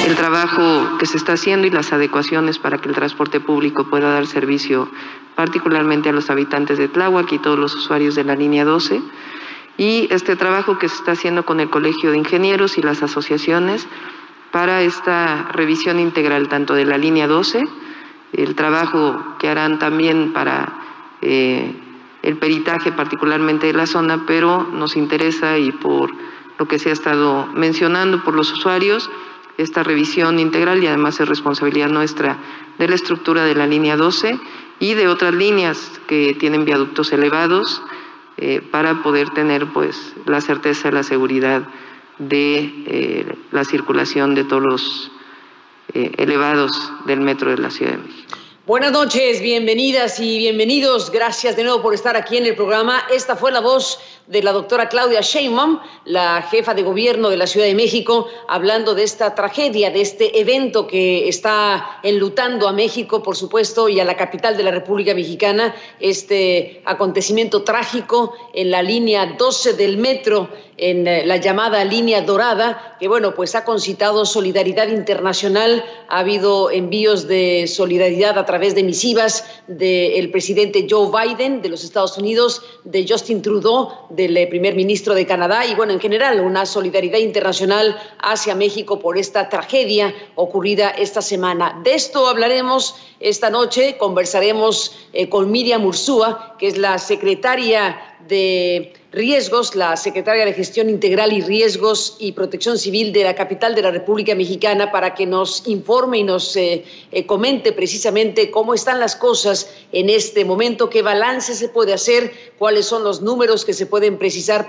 el trabajo que se está haciendo y las adecuaciones para que el transporte público pueda dar servicio particularmente a los habitantes de Tláhuac y todos los usuarios de la línea 12. Y este trabajo que se está haciendo con el Colegio de Ingenieros y las asociaciones para esta revisión integral tanto de la línea 12, el trabajo que harán también para el peritaje particularmente de la zona, pero nos interesa y por lo que se ha estado mencionando por los usuarios, esta revisión integral y además es responsabilidad nuestra de la estructura de la línea 12 y de otras líneas que tienen viaductos elevados para poder tener pues la certeza, la seguridad de la circulación de todos los elevados del metro de la Ciudad de México. Buenas noches, bienvenidas y bienvenidos. Gracias de nuevo por estar aquí en el programa. Esta fue la voz de la doctora Claudia Sheinbaum, la jefa de gobierno de la Ciudad de México, hablando de esta tragedia, de este evento que está enlutando a México, por supuesto, y a la capital de la República Mexicana, este acontecimiento trágico en la línea 12 del metro, en la llamada línea dorada, que bueno, pues ha concitado solidaridad internacional. Ha habido envíos de solidaridad a través de misivas del presidente Joe Biden de los Estados Unidos, de Justin Trudeau, del primer ministro de Canadá, y bueno, en general una solidaridad internacional hacia México por esta tragedia ocurrida esta semana. De esto hablaremos esta noche, conversaremos con Miriam Urzúa, que es la secretaria de Riesgos, la secretaria de Gestión Integral y Riesgos y Protección Civil de la capital de la República Mexicana, para que nos informe y nos comente precisamente cómo están las cosas en este momento, qué balance se puede hacer, cuáles son los números que se pueden precisar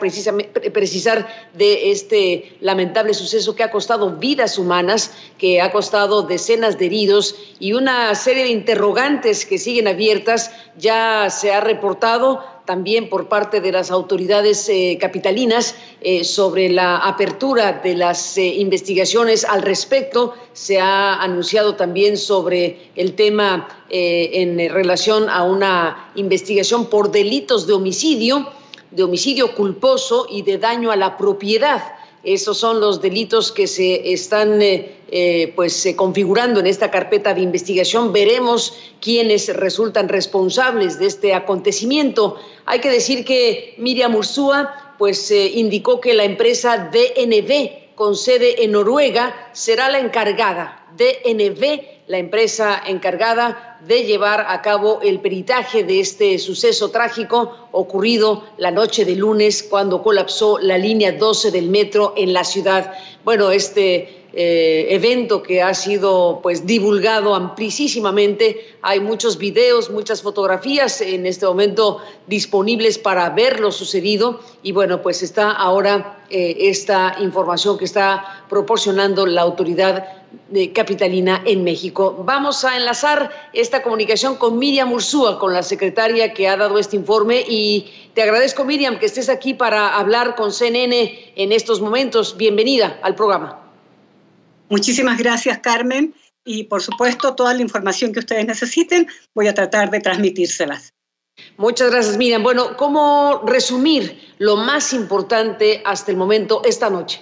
de este lamentable suceso que ha costado vidas humanas, que ha costado decenas de heridos y una serie de interrogantes que siguen abiertas. Ya se ha reportado también por parte de las autoridades capitalinas sobre la apertura de las investigaciones al respecto. Se ha anunciado también sobre el tema en relación a una investigación por delitos de homicidio culposo y de daño a la propiedad. Esos son los delitos que se están configurando en esta carpeta de investigación. Veremos quiénes resultan responsables de este acontecimiento. Hay que decir que Miriam Urzúa indicó que la empresa DNV, con sede en Noruega, será la encargada. DNV, la empresa encargada de llevar a cabo el peritaje de este suceso trágico ocurrido la noche de lunes, cuando colapsó la línea 12 del metro en la ciudad. Bueno, este evento que ha sido divulgado amplísimamente. Hay muchos videos, muchas fotografías en este momento disponibles para ver lo sucedido, y bueno, pues está ahora esta información que está proporcionando la autoridad capitalina en México. Vamos a enlazar esta comunicación con Miriam Urzúa, con la secretaria que ha dado este informe, y te agradezco, Miriam, que estés aquí para hablar con CNN en estos momentos. Bienvenida al programa. Muchísimas gracias, Carmen, y por supuesto toda la información que ustedes necesiten voy a tratar de transmitírselas. Muchas gracias, Miriam. Bueno, ¿cómo resumir lo más importante hasta el momento esta noche?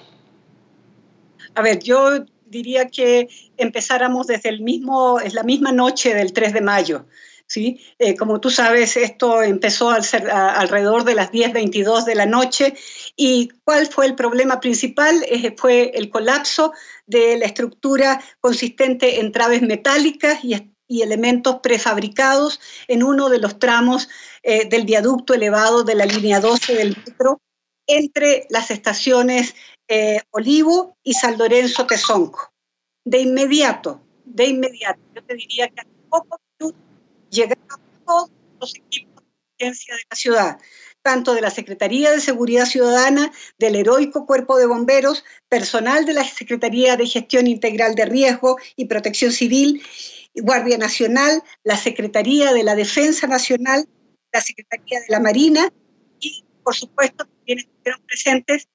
A ver, yo diría que empezáramos desde la misma noche del 3 de mayo. ¿Sí? Como tú sabes, esto empezó alrededor de las 10:22 de la noche. ¿Y cuál fue el problema principal? Fue el colapso de la estructura consistente en traves metálicas y elementos prefabricados en uno de los tramos del viaducto elevado de la línea 12 del metro, entre las estaciones Olivo y San Lorenzo Tezonco. De inmediato, yo te diría que hace pocos minutos llegaron todos los equipos de emergencia de la ciudad, tanto de la Secretaría de Seguridad Ciudadana, del heroico Cuerpo de Bomberos, personal de la Secretaría de Gestión Integral de Riesgo y Protección Civil, Guardia Nacional, la Secretaría de la Defensa Nacional, la Secretaría de la Marina, y por supuesto también estuvieron presentes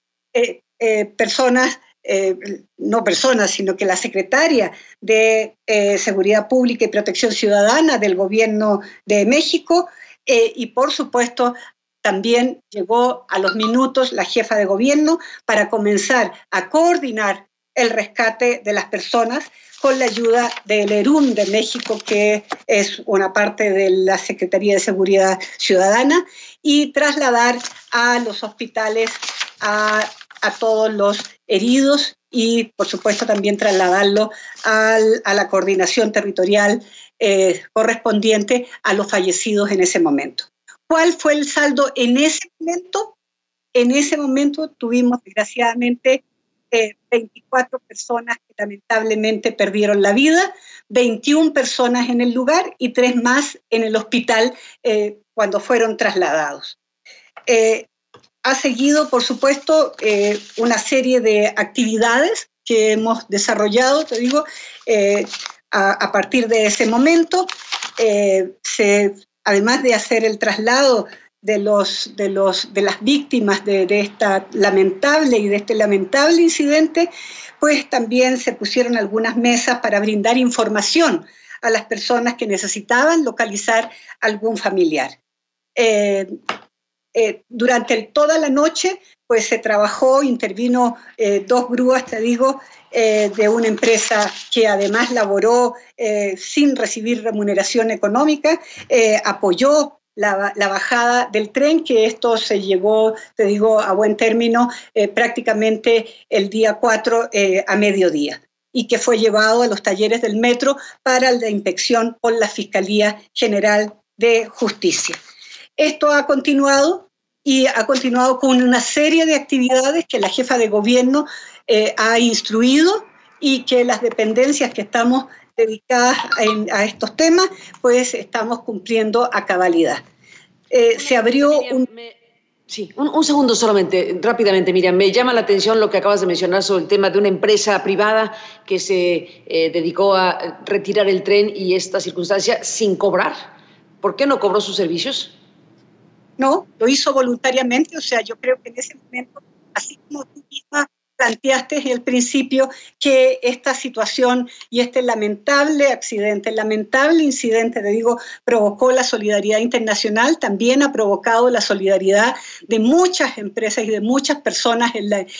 sino que la secretaria de Seguridad Pública y Protección Ciudadana del Gobierno de México, y por supuesto también llegó a los minutos la jefa de gobierno para comenzar a coordinar el rescate de las personas con la ayuda del ERUM de México, que es una parte de la Secretaría de Seguridad Ciudadana, y trasladar a los hospitales a todos los heridos y, por supuesto, también trasladarlo a la coordinación territorial correspondiente a los fallecidos en ese momento. ¿Cuál fue el saldo en ese momento? En ese momento tuvimos, desgraciadamente, 24 personas que lamentablemente perdieron la vida, 21 personas en el lugar y 3 más en el hospital cuando fueron trasladados. Ha seguido, por supuesto, una serie de actividades que hemos desarrollado, te digo, a partir de ese momento. Además de hacer el traslado de las víctimas de este lamentable incidente, pues también se pusieron algunas mesas para brindar información a las personas que necesitaban localizar algún familiar. Durante toda la noche, pues se trabajó, intervino 2 grúas, te digo, de una empresa que además laboró sin recibir remuneración económica, apoyó la bajada del tren, que esto se llegó, te digo, a buen término prácticamente el día 4 a mediodía, y que fue llevado a los talleres del metro para la inspección por la Fiscalía General de Justicia. Esto ha continuado y ha continuado con una serie de actividades que la jefa de gobierno ha instruido y que las dependencias que estamos dedicadas a estos temas, pues estamos cumpliendo a cabalidad. Se abrió Miriam, Sí, un segundo solamente, rápidamente, Miriam. Me llama la atención lo que acabas de mencionar sobre el tema de una empresa privada que se dedicó a retirar el tren y esta circunstancia sin cobrar. ¿Por qué no cobró sus servicios? No, lo hizo voluntariamente. O sea, yo creo que en ese momento, así como tú misma planteaste en el principio, que esta situación y este lamentable accidente, el lamentable incidente, te digo, provocó la solidaridad internacional, también ha provocado la solidaridad de muchas empresas y de muchas personas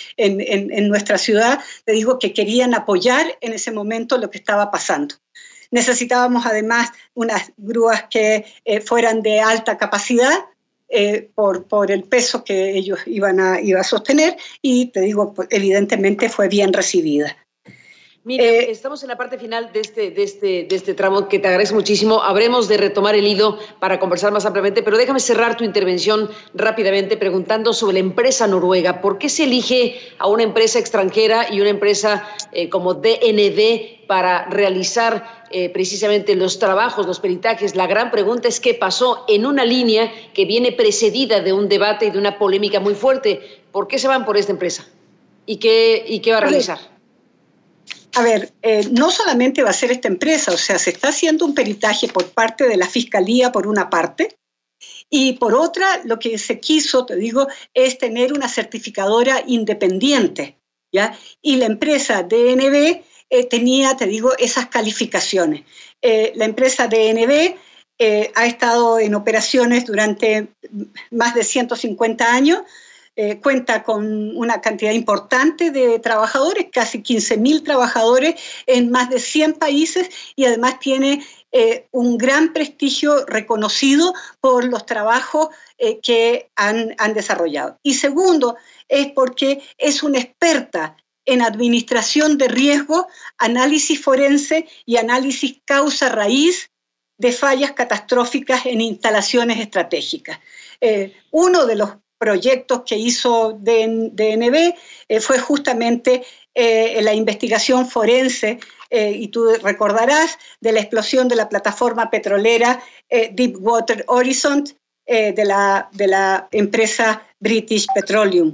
en nuestra ciudad, te digo, que querían apoyar en ese momento lo que estaba pasando. Necesitábamos además unas grúas que fueran de alta capacidad, por el peso que ellos iban a sostener, y te digo, evidentemente fue bien recibida. Miriam, estamos en la parte final de este tramo, que te agradezco muchísimo. Habremos de retomar el hilo para conversar más ampliamente, pero déjame cerrar tu intervención rápidamente preguntando sobre la empresa noruega. ¿Por qué se elige a una empresa extranjera y una empresa como DNB para realizar precisamente los trabajos, los peritajes? La gran pregunta es qué pasó en una línea que viene precedida de un debate y de una polémica muy fuerte. ¿Por qué se van por esta empresa? ¿Y qué va a realizar? A ver, no solamente va a ser esta empresa, o sea, se está haciendo un peritaje por parte de la Fiscalía por una parte, y por otra, lo que se quiso, te digo, es tener una certificadora independiente, ¿ya? Y la empresa DNB tenía, te digo, esas calificaciones. La empresa DNB ha estado en operaciones durante más de 150 años, cuenta con una cantidad importante de trabajadores, casi 15.000 trabajadores en más de 100 países, y además tiene un gran prestigio reconocido por los trabajos que han desarrollado. Y segundo, es porque es una experta en administración de riesgo, análisis forense y análisis causa-raíz de fallas catastróficas en instalaciones estratégicas. Uno de los proyectos que hizo DNB fue justamente la investigación forense, y tú recordarás, de la explosión de la plataforma petrolera Deepwater Horizon de la empresa British Petroleum.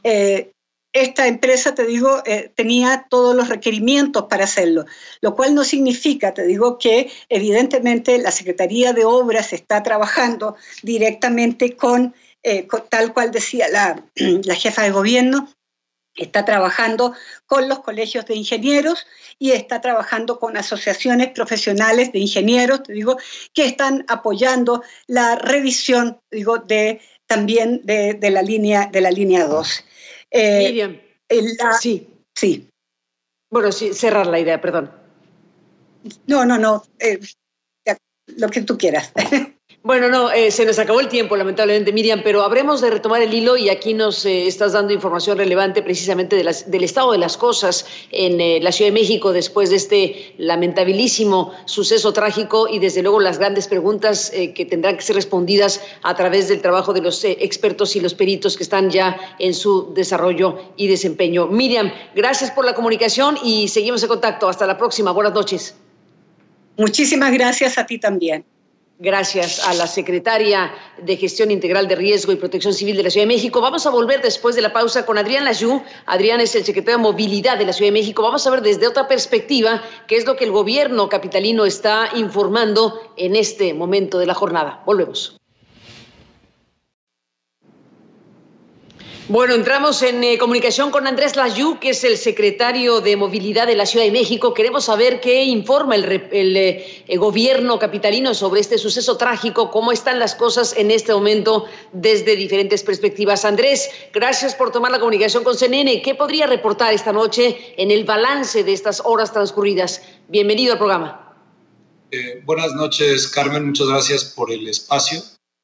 Esta empresa, te digo, tenía todos los requerimientos para hacerlo, lo cual no significa, te digo, que evidentemente la Secretaría de Obras está trabajando directamente con tal cual decía la jefa de gobierno, está trabajando con los colegios de ingenieros y está trabajando con asociaciones profesionales de ingenieros, te digo, que están apoyando la revisión, digo, también de la línea 12. Miriam, sí. Bueno, sí, cerrar la idea, perdón. No, lo que tú quieras. Bueno, no, se nos acabó el tiempo, lamentablemente, Miriam, pero habremos de retomar el hilo y aquí nos estás dando información relevante precisamente del estado de las cosas en la Ciudad de México después de este lamentabilísimo suceso trágico y desde luego las grandes preguntas que tendrán que ser respondidas a través del trabajo de los expertos y los peritos que están ya en su desarrollo y desempeño. Miriam, gracias por la comunicación y seguimos en contacto. Hasta la próxima. Buenas noches. Muchísimas gracias a ti también. Gracias a la secretaria de Gestión Integral de Riesgo y Protección Civil de la Ciudad de México. Vamos a volver después de la pausa con Adrián Layú. Adrián es el secretario de Movilidad de la Ciudad de México. Vamos a ver desde otra perspectiva qué es lo que el gobierno capitalino está informando en este momento de la jornada. Volvemos. Bueno, entramos en comunicación con Andrés Layú, que es el secretario de Movilidad de la Ciudad de México. Queremos saber qué informa el gobierno capitalino sobre este suceso trágico, cómo están las cosas en este momento desde diferentes perspectivas. Andrés, gracias por tomar la comunicación con CNN. ¿Qué podría reportar esta noche en el balance de estas horas transcurridas? Bienvenido al programa. Buenas noches, Carmen. Muchas gracias por el espacio.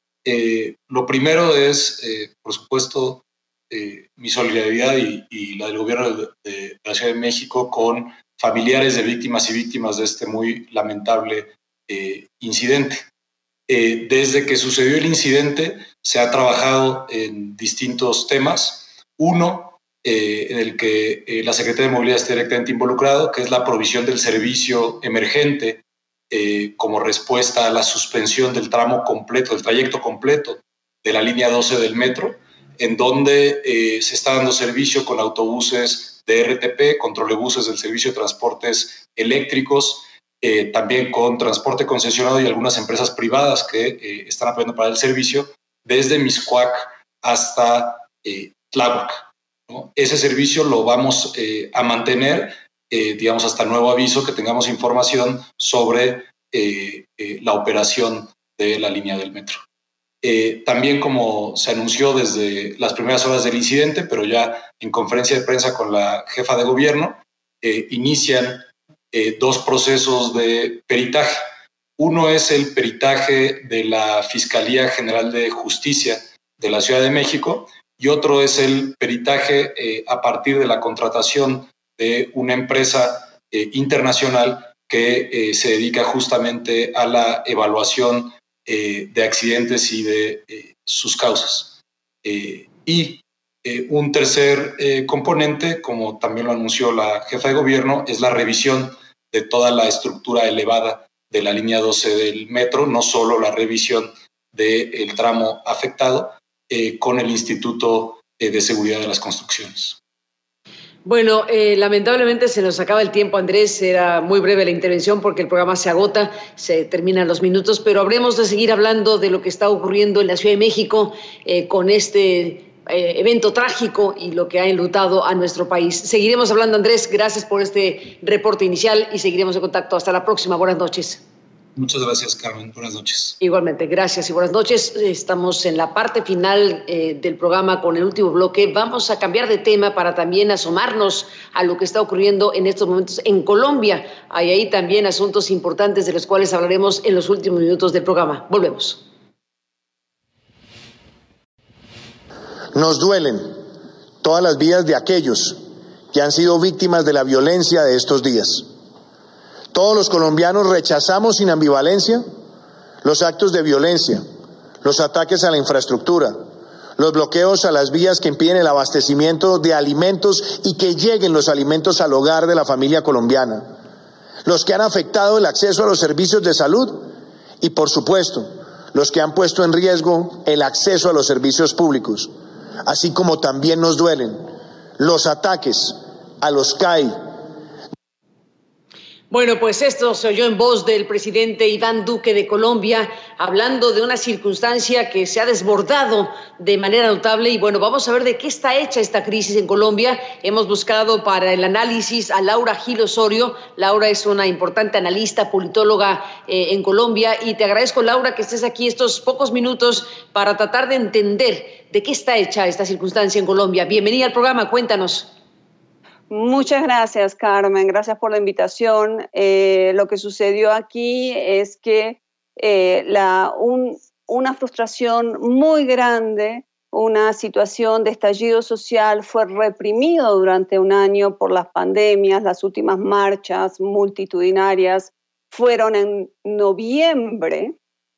Lo primero es, por supuesto, mi solidaridad y la del gobierno de la Ciudad de México con familiares de víctimas y víctimas de este muy lamentable incidente. Desde que sucedió el incidente se ha trabajado en distintos temas. Uno, en el que la Secretaría de Movilidad está directamente involucrado, que es la provisión del servicio emergente como respuesta a la suspensión del tramo completo, del trayecto completo de la línea 12 del metro, en donde se está dando servicio con autobuses de RTP, con trolebuses del servicio de transportes eléctricos, también con transporte concesionado y algunas empresas privadas que están apoyando para el servicio, desde Mixcoac hasta Tláhuac, ¿no? Ese servicio lo vamos a mantener, digamos, hasta nuevo aviso, que tengamos información sobre la operación de la línea del metro. También, como se anunció desde las primeras horas del incidente, pero ya en conferencia de prensa con la jefa de gobierno, inician dos procesos de peritaje. Uno es el peritaje de la Fiscalía General de Justicia de la Ciudad de México y otro es el peritaje a partir de la contratación de una empresa internacional que se dedica justamente a la evaluación de accidentes y de sus causas. Y un tercer componente, como también lo anunció la jefa de gobierno, es la revisión de toda la estructura elevada de la línea 12 del metro, no solo la revisión del tramo afectado, con el Instituto de Seguridad de las Construcciones. Bueno, lamentablemente se nos acaba el tiempo, Andrés. Era muy breve la intervención porque el programa se agota, se terminan los minutos, pero habremos de seguir hablando de lo que está ocurriendo en la Ciudad de México con este evento trágico y lo que ha enlutado a nuestro país. Seguiremos hablando, Andrés. Gracias por este reporte inicial y seguiremos en contacto. Hasta la próxima. Buenas noches. Muchas gracias, Carmen. Buenas noches. Igualmente, gracias y buenas noches. Estamos en la parte final del programa con el último bloque. Vamos a cambiar de tema para también asomarnos a lo que está ocurriendo en estos momentos en Colombia. Hay ahí también asuntos importantes de los cuales hablaremos en los últimos minutos del programa. Volvemos. Nos duelen todas las vidas de aquellos que han sido víctimas de la violencia de estos días. Todos los colombianos rechazamos sin ambivalencia los actos de violencia, los ataques a la infraestructura, los bloqueos a las vías que impiden el abastecimiento de alimentos y que lleguen los alimentos al hogar de la familia colombiana, los que han afectado el acceso a los servicios de salud y, por supuesto, los que han puesto en riesgo el acceso a los servicios públicos, así como también nos duelen los ataques a los CAI. Bueno, pues esto se oyó en voz del presidente Iván Duque de Colombia, hablando de una circunstancia que se ha desbordado de manera notable. Y bueno, vamos a ver de qué está hecha esta crisis en Colombia. Hemos buscado para el análisis a Laura Gil Osorio. Laura es una importante analista, politóloga en Colombia. Y te agradezco, Laura, que estés aquí estos pocos minutos para tratar de entender de qué está hecha esta circunstancia en Colombia. Bienvenida al programa, cuéntanos. Muchas gracias, Carmen. Gracias por la invitación. Lo que sucedió aquí es que una frustración muy grande, una situación de estallido social fue reprimido durante un año por las pandemias. Las últimas marchas multitudinarias fueron en noviembre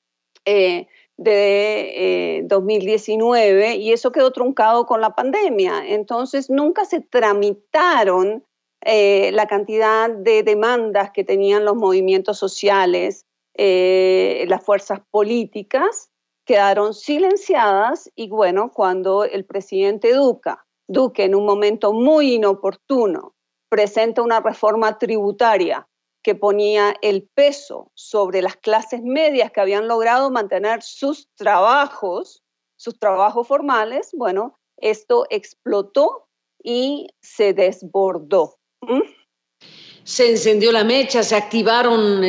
de 2019 y eso quedó truncado con la pandemia. Entonces nunca se tramitaron la cantidad de demandas que tenían los movimientos sociales, las fuerzas políticas quedaron silenciadas y bueno, cuando el presidente Duque en un momento muy inoportuno presenta una reforma tributaria que ponía el peso sobre las clases medias que habían logrado mantener sus trabajos formales, bueno, esto explotó y se desbordó. Se encendió la mecha, se activaron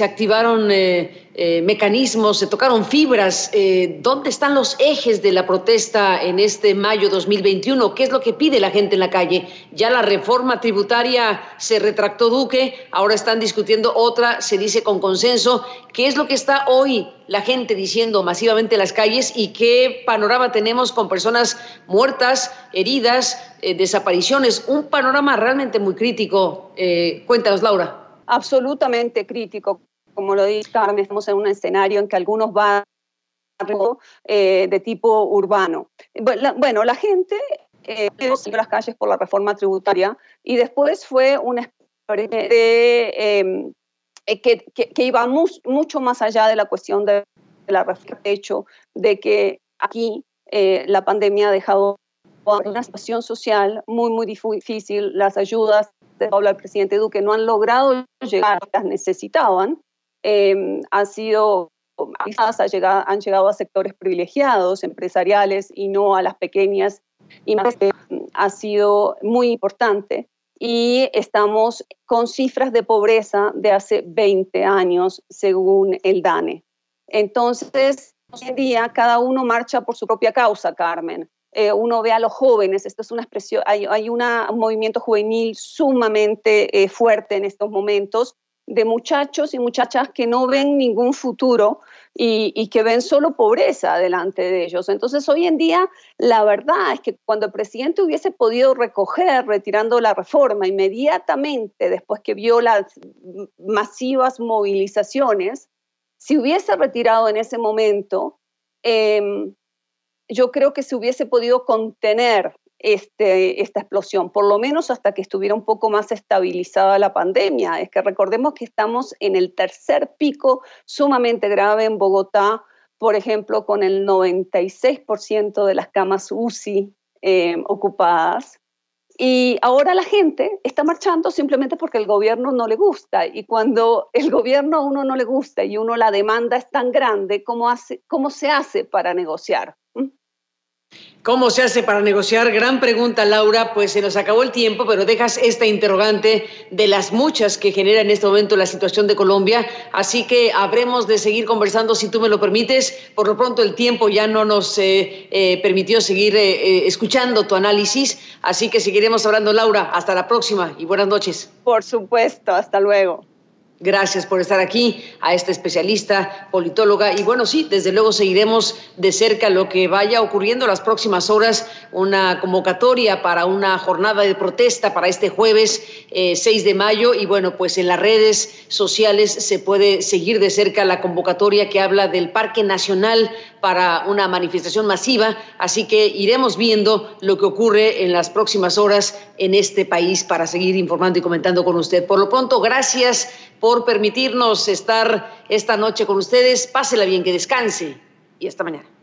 mecanismos, se tocaron fibras. ¿Dónde están los ejes de la protesta en este mayo 2021? ¿Qué es lo que pide la gente en la calle? Ya la reforma tributaria se retractó Duque, ahora están discutiendo otra, se dice con consenso. ¿Qué es lo que está hoy la gente diciendo masivamente en las calles y qué panorama tenemos con personas muertas, heridas, desapariciones? Un panorama realmente muy crítico. Cuéntanos, Laura. Absolutamente crítico. Como lo dice Carmen, estamos en un escenario en que algunos barrios de tipo urbano. Bueno, la gente salió a las calles por la reforma tributaria y después fue una experiencia que iba mucho más allá de la cuestión de la reforma. De hecho, de que aquí la pandemia ha dejado una situación social muy, muy difícil. Las ayudas que habla el presidente Duque no han logrado llegar a las necesitaban. Han llegado a sectores privilegiados, empresariales y no a las pequeñas y más. Ha sido muy importante y estamos con cifras de pobreza de hace 20 años según el DANE. Entonces, hoy en día cada uno marcha por su propia causa, Carmen. Uno ve a los jóvenes, esto es una expresión, hay un movimiento juvenil sumamente fuerte en estos momentos, de muchachos y muchachas que no ven ningún futuro y que ven solo pobreza delante de ellos. Entonces, hoy en día, la verdad es que cuando el presidente hubiese podido recoger, retirando la reforma inmediatamente después que vio las masivas movilizaciones, si hubiese retirado en ese momento, yo creo que se hubiese podido contener esta explosión, por lo menos hasta que estuviera un poco más estabilizada la pandemia. Es que recordemos que estamos en el tercer pico sumamente grave en Bogotá, por ejemplo, con el 96% de las camas UCI ocupadas. Y ahora la gente está marchando simplemente porque el gobierno no le gusta. Y cuando el gobierno a uno no le gusta y la demanda es tan grande, ¿cómo se hace para negociar? ¿Cómo se hace para negociar? Gran pregunta, Laura. Pues se nos acabó el tiempo, pero dejas esta interrogante de las muchas que genera en este momento la situación de Colombia. Así que habremos de seguir conversando, si tú me lo permites. Por lo pronto el tiempo ya no nos permitió seguir escuchando tu análisis. Así que seguiremos hablando, Laura. Hasta la próxima y buenas noches. Por supuesto. Hasta luego. Gracias por estar aquí, a esta especialista, politóloga. Y bueno, sí, desde luego seguiremos de cerca lo que vaya ocurriendo en las próximas horas. Una convocatoria para una jornada de protesta para este jueves 6 de mayo. Y bueno, pues en las redes sociales se puede seguir de cerca la convocatoria que habla del Parque Nacional para una manifestación masiva. Así que iremos viendo lo que ocurre en las próximas horas en este país para seguir informando y comentando con usted. Por lo pronto, gracias por permitirnos estar esta noche con ustedes. Pásela bien, que descanse y hasta mañana.